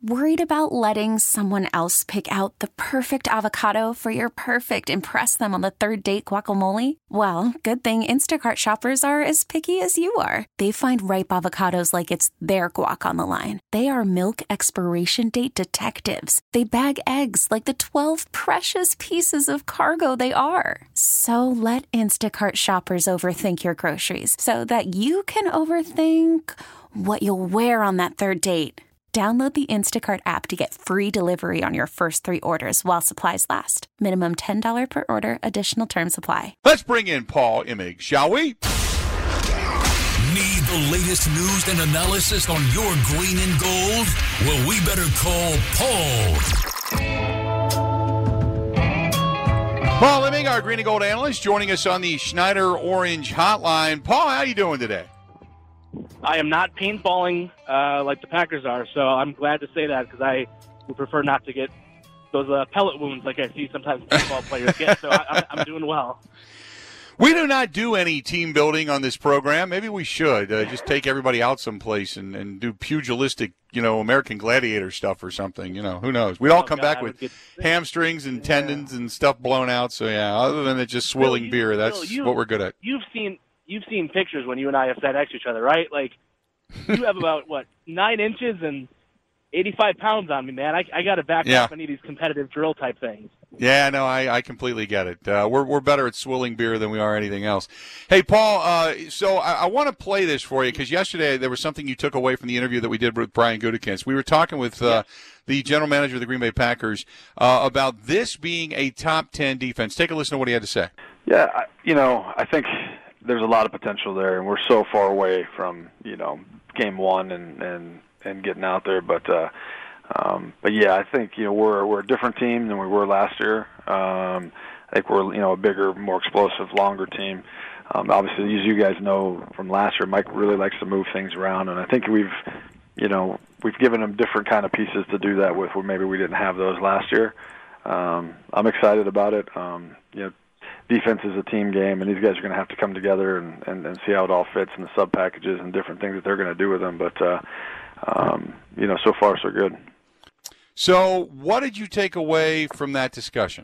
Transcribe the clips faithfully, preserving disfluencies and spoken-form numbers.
Worried about letting someone else pick out the perfect avocado for your perfect impress them on the third date guacamole? Well, good thing Instacart shoppers are as picky as you are. They find ripe avocados like it's their guac on the line. They are milk expiration date detectives. They bag eggs like the twelve precious pieces of cargo they are. So let Instacart shoppers overthink your groceries so that you can overthink what you'll wear on that third date. Download the Instacart app to get free delivery on your first three orders while supplies last. Minimum ten dollars per order. Additional terms apply. Let's bring in Paul Immig, shall we? Need the latest news and analysis on your green and gold? Well, we better call Paul. Paul Immig, our green and gold analyst, joining us on the Schneider Orange Hotline. Paul, how are you doing today? I am not paintballing uh, like the Packers are, so I'm glad to say that because I would prefer not to get those uh, pellet wounds like I see sometimes paintball players get, so I, I'm doing well. We do not do any team building on this program. Maybe we should. Uh, just take everybody out someplace and, and do pugilistic, you know, American Gladiator stuff or something. You know, who knows? We'd all oh, come God, back with get... hamstrings and yeah. tendons and stuff blown out. So, yeah, other than it just swilling Bill, beer, you, that's Bill, you, what we're good at. You've seen you've seen pictures when you and I have sat next to each other, right? Like, you have about, what, nine inches and eighty-five pounds on me, man. I, I got to back yeah. up any of these competitive drill type things. Yeah, no, I, I completely get it. Uh, we're we're better at swilling beer than we are anything else. Hey, Paul, uh, so I, I want to play this for you because yesterday there was something you took away from the interview that we did with Brian Gutekunst. We were talking with uh, yeah. the general manager of the Green Bay Packers uh, about this being a top ten defense. Take a listen to what he had to say. Yeah, I, you know, I think there's a lot of potential there, and we're so far away from, you know, game one and, and, and getting out there. But, uh, um, but yeah, I think, you know, we're we're a different team than we were last year. Um, I think we're, you know, a bigger, more explosive, longer team. Um, obviously, as you guys know from last year, Mike really likes to move things around, and I think we've, you know, we've given him different kind of pieces to do that with where maybe we didn't have those last year. Um, I'm excited about it. Um, you know, defense is a team game, and these guys are going to have to come together and, and, and see how it all fits in the sub packages and different things that they're going to do with them. But uh, um, you know, so far so good. So, what did you take away from that discussion?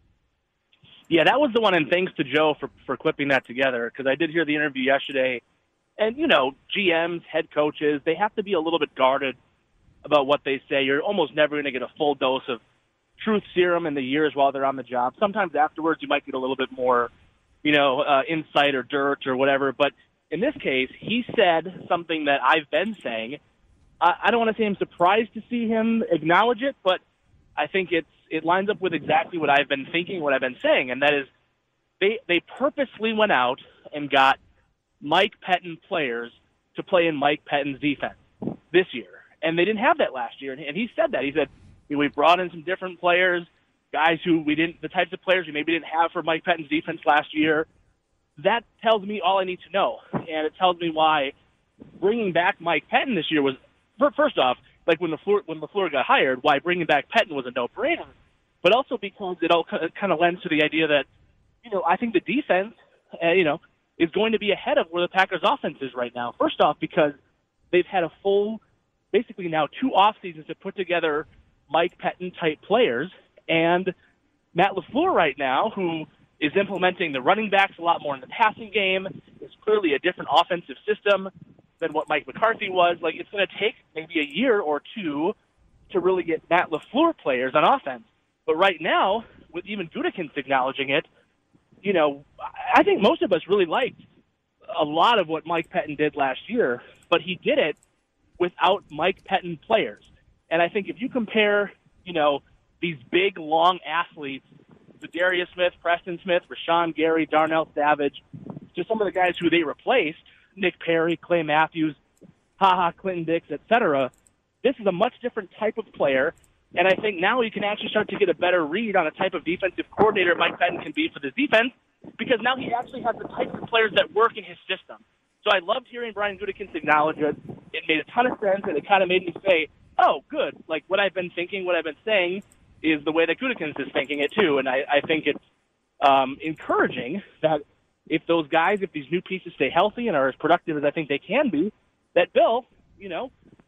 Yeah, that was the one, and thanks to Joe for for clipping that together because I did hear the interview yesterday. And you know, G Ms, head coaches, they have to be a little bit guarded about what they say. You're almost never going to get a full dose of truth serum in the years while they're on the job. Sometimes afterwards you might get a little bit more, you know, uh, insight or dirt or whatever. But in this case, he said something that I've been saying. I, I don't want to say I'm surprised to see him acknowledge it, but I think it's it lines up with exactly what I've been thinking, what I've been saying, and that is they they purposely went out and got Mike Pettin players to play in Mike Pettin's defense this year. And they didn't have that last year. And he said that. He said, we brought in some different players, guys who we didn't, the types of players we maybe didn't have for Mike Pettin's defense last year. That tells me all I need to know, and it tells me why bringing back Mike Pettin this year was, first off, like when LaFleur when LaFleur got hired, why bringing back Pettin was a no-brainer, but also because it all kind of lends to the idea that, you know, I think the defense, uh, you know, is going to be ahead of where the Packers' offense is right now. First off, because they've had a full, basically now two off seasons to put together Mike Pettin-type players, and Matt LaFleur right now, who is implementing the running backs a lot more in the passing game, is clearly a different offensive system than what Mike McCarthy was. Like, it's going to take maybe a year or two to really get Matt LaFleur players on offense. But right now, with even Gutekunst acknowledging it, you know, I think most of us really liked a lot of what Mike Pettin did last year, but he did it without Mike Pettin players. And I think if you compare, you know, these big, long athletes, Darius Smith, Preston Smith, Rashawn Gary, Darnell Savage, to some of the guys who they replaced, Nick Perry, Clay Matthews, HaHa, Clinton Dix, et cetera, this is a much different type of player. And I think now you can actually start to get a better read on a type of defensive coordinator Mike Pettin can be for this defense, because now he actually has the types of players that work in his system. So I loved hearing Brian Gutekunst acknowledge it. It made a ton of sense, and it kind of made me say, oh, good. Like, what I've been thinking, what I've been saying is the way that Gutekunst is thinking it, too. And I, I think it's um, encouraging that if those guys, if these new pieces stay healthy and are as productive as I think they can be, that Bill, you know,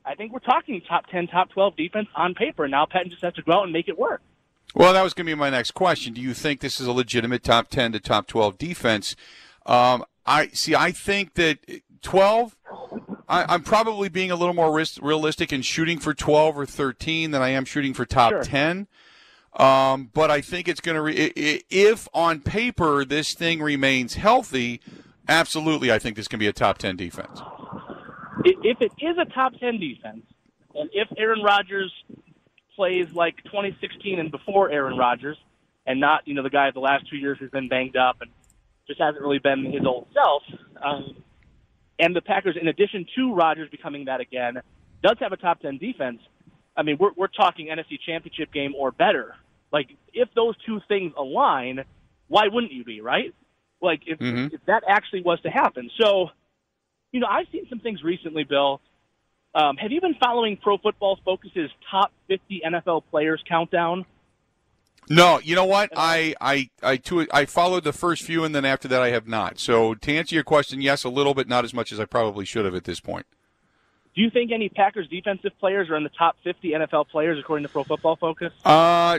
I think we're talking top ten, top twelve defense on paper. Now Pettine just has to go out and make it work. Well, that was going to be my next question. Do you think this is a legitimate top ten to top twelve defense? Um, I see. I think that twelve. I, I'm probably being a little more risk, realistic in shooting for twelve or thirteen than I am shooting for top Sure. ten. Um, but I think it's going to. Re- if on paper this thing remains healthy, absolutely, I think this can be a top ten defense. If it is a top ten defense, and if Aaron Rodgers plays like twenty sixteen and before Aaron Rodgers, and not, you know, the guy the last two years who's been banged up and just hasn't really been his old self, um, and the Packers, in addition to Rodgers becoming that again, does have a top ten defense, I mean, we're we're talking N F C Championship game or better. Like, if those two things align, why wouldn't you be, right? Like, if, mm-hmm. if that actually was to happen. So, you know, I've seen some things recently, Bill. Um, have you been following Pro Football Focus's top fifty N F L players countdown? No, you know what? I I I, to, I followed the first few, and then after that I have not. So to answer your question, yes, a little bit, not as much as I probably should have at this point. Do you think any Packers defensive players are in the top fifty N F L players according to Pro Football Focus? Uh,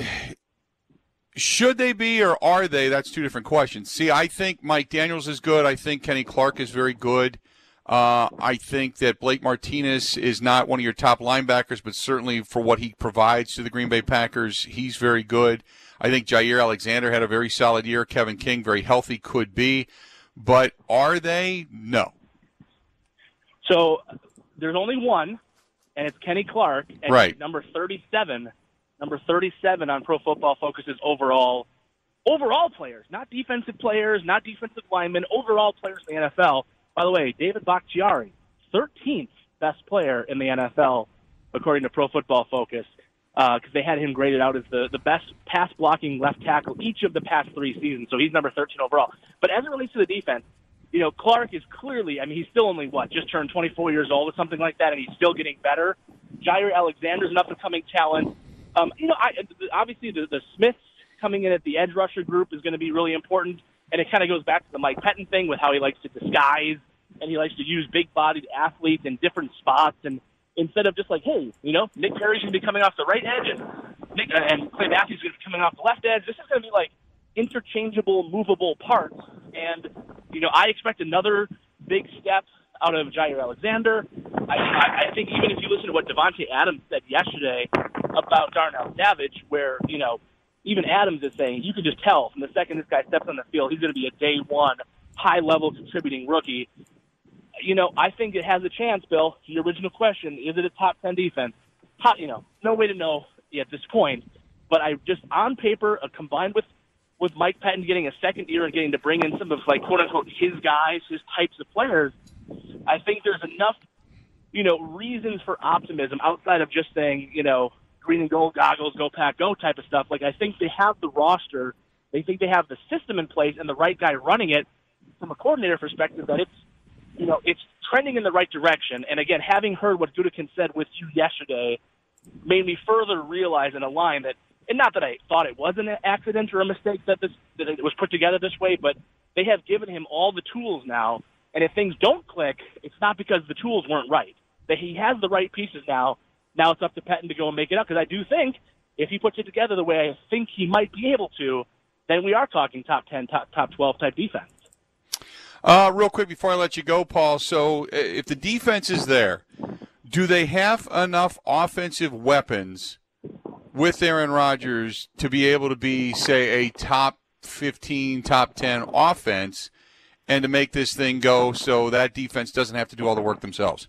should they be or are they? That's two different questions. See, I think Mike Daniels is good. I think Kenny Clark is very good. Uh, I think that Blake Martinez is not one of your top linebackers, but certainly for what he provides to the Green Bay Packers, he's very good. I think Jair Alexander had a very solid year. Kevin King, very healthy, could be. But are they? No. So there's only one, and it's Kenny Clark, and right. he's number thirty-seven. Number thirty-seven on Pro Football Focus's overall overall players, not defensive players, not defensive linemen, overall players in the N F L. By the way, David Bakhtiari, thirteenth best player in the N F L, according to Pro Football Focus, because uh, they had him graded out as the, the best pass-blocking left tackle each of the past three seasons. So he's number thirteen overall. But as it relates to the defense, you know, Clark is clearly, I mean, he's still only, what, just turned twenty-four years old or something like that, and he's still getting better. Jair Alexander's an up-and-coming talent. Um, you know, I, obviously the, the Smiths coming in at the edge rusher group is going to be really important. And it kind of goes back to the Mike Pettine thing with how he likes to disguise and he likes to use big-bodied athletes in different spots. And instead of just like, hey, you know, Nick Perry's going to be coming off the right edge and Nick, uh, and Clay Matthews is going to be coming off the left edge, this is going to be like interchangeable, movable parts. And, you know, I expect another big step out of Jair Alexander. I, I, I think even if you listen to what Devontae Adams said yesterday about Darnell Savage, where, you know, even Adams is saying, you can just tell from the second this guy steps on the field, he's going to be a day one, high-level contributing rookie. You know, I think it has a chance, Bill. To your original question, is it a top ten defense? Top, you know, no way to know at this point. But I just, on paper, uh, combined with, with Mike Pettine getting a second year and getting to bring in some of, like, quote-unquote, his guys, his types of players, I think there's enough, you know, reasons for optimism outside of just saying, you know, green and gold goggles, go Pack, go type of stuff. Like, I think they have the roster. They think they have the system in place and the right guy running it from a coordinator perspective that it's, you know, it's trending in the right direction. And, again, having heard what Gutekunst said with you yesterday made me further realize and align that, and not that I thought it was an accident or a mistake that, this, that it was put together this way, but they have given him all the tools now. And if things don't click, it's not because the tools weren't right. That he has the right pieces now. Now it's up to Pettine to go and make it up, because I do think if he puts it together the way I think he might be able to, then we are talking top ten, top top twelve type defense. Uh, real quick before I let you go, Paul, so if the defense is there, do they have enough offensive weapons with Aaron Rodgers to be able to be, say, a top fifteen, top ten offense and to make this thing go so that defense doesn't have to do all the work themselves?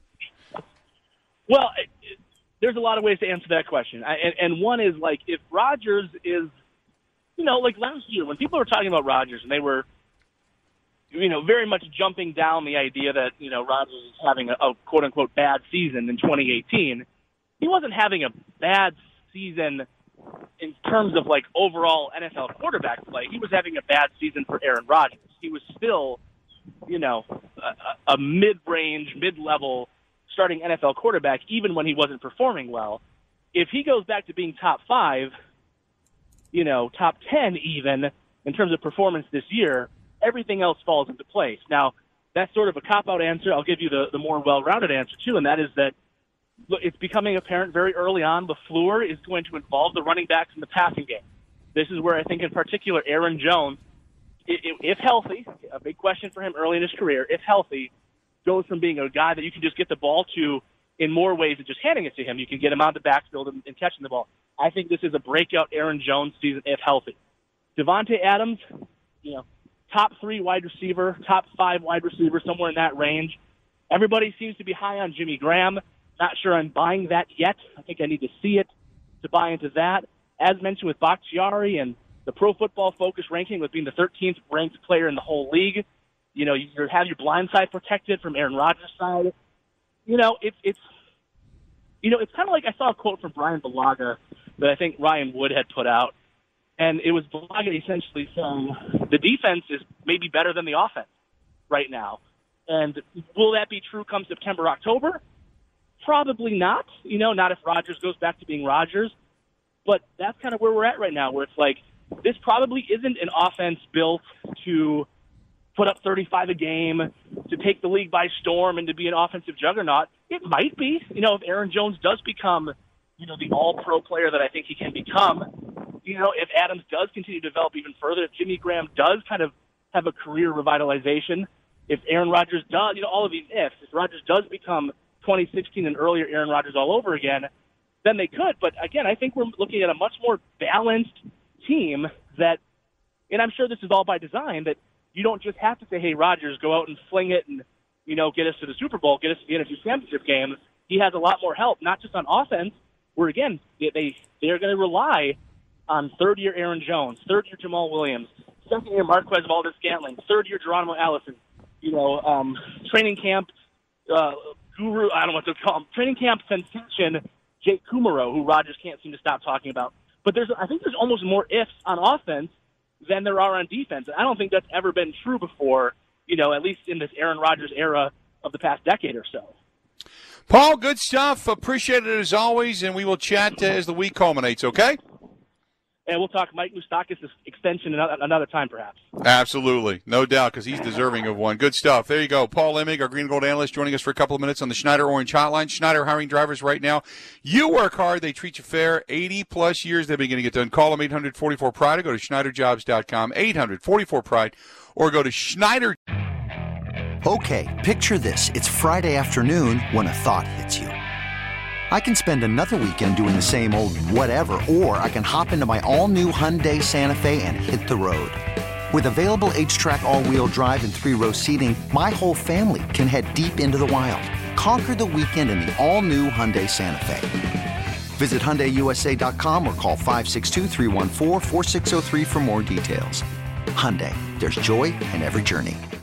Well, it, it, there's a lot of ways to answer that question. I, and, and one is, like, if Rodgers is, you know, like last year when people were talking about Rodgers and they were, you know, very much jumping down the idea that, you know, Rodgers is having a, a quote-unquote bad season in twenty eighteen, he wasn't having a bad season in terms of, like, overall N F L quarterback play. He was having a bad season for Aaron Rodgers. He was still, you know, a, a mid-range, mid-level starting N F L quarterback, even when he wasn't performing well. If he goes back to being top five, you know, top ten even, in terms of performance this year, everything else falls into place. Now, that's sort of a cop-out answer. I'll give you the, the more well-rounded answer, too, and that is that look, it's becoming apparent very early on LaFleur is going to involve the running backs in the passing game. This is where I think in particular Aaron Jones, if healthy, a big question for him early in his career, if healthy, goes from being a guy that you can just get the ball to in more ways than just handing it to him. You can get him out of the backfield and, and catching the ball. I think this is a breakout Aaron Jones season if healthy. Devontae Adams, you know, top three wide receiver, top five wide receiver, somewhere in that range. Everybody seems to be high on Jimmy Graham. Not sure I'm buying that yet. I think I need to see it to buy into that. As mentioned with Bakhtiari and the Pro Football Focus ranking with being the thirteenth ranked player in the whole league, you know, you have your blind side protected from Aaron Rodgers' side. You know, it's it's you know, it's kind of like I saw a quote from Brian Balaga that I think Ryan Wood had put out, and it was Balaga essentially saying the defense is maybe better than the offense right now. And will that be true come September, October? Probably not. You know, not if Rodgers goes back to being Rodgers. But that's kind of where we're at right now, where it's like this probably isn't an offense built to put up thirty-five a game, to take the league by storm, and to be an offensive juggernaut. It might be. You know, if Aaron Jones does become, you know, the all-pro player that I think he can become, you know, if Adams does continue to develop even further, if Jimmy Graham does kind of have a career revitalization, if Aaron Rodgers does, you know, all of these ifs, if Rodgers does become twenty sixteen and earlier Aaron Rodgers all over again, then they could. But again, I think we're looking at a much more balanced team that, and I'm sure this is all by design, that you don't just have to say, hey, Rodgers, go out and fling it and, you know, get us to the Super Bowl, get us to the N F C Championship game. He has a lot more help, not just on offense, where, again, they, they, they're going to rely on third-year Aaron Jones, third-year Jamal Williams, second-year Marquez Valdes-Scantling, third-year Geronimo Allison, you know, um, training camp uh, guru, I don't know what to call him, training camp sensation Jake Kumaro, who Rodgers can't seem to stop talking about. But there's, I think there's almost more ifs on offense than there are on defense. I don't think that's ever been true before, you know, at least in this Aaron Rodgers era of the past decade or so. Paul, good stuff. Appreciate it as always, and we will chat uh, as the week culminates, okay? And we'll talk Mike Moustakas' extension another, another time, perhaps. Absolutely. No doubt, because he's deserving of one. Good stuff. There you go. Paul Lemig, our Green and Gold analyst, joining us for a couple of minutes on the Schneider Orange Hotline. Schneider hiring drivers right now. You work hard. They treat you fair. eighty-plus years they've been getting it done. Call them eight hundred forty-four Pride or go to Schneider Jobs dot com, eight hundred forty-four Pride, or go to Schneider. Okay, picture this. It's Friday afternoon when a thought hits you. I can spend another weekend doing the same old whatever, or I can hop into my all-new Hyundai Santa Fe and hit the road. With available H-Track all-wheel drive and three-row seating, my whole family can head deep into the wild. Conquer the weekend in the all-new Hyundai Santa Fe. Visit Hyundai U S A dot com or call five six two, three one four, four six zero three for more details. Hyundai, there's joy in every journey.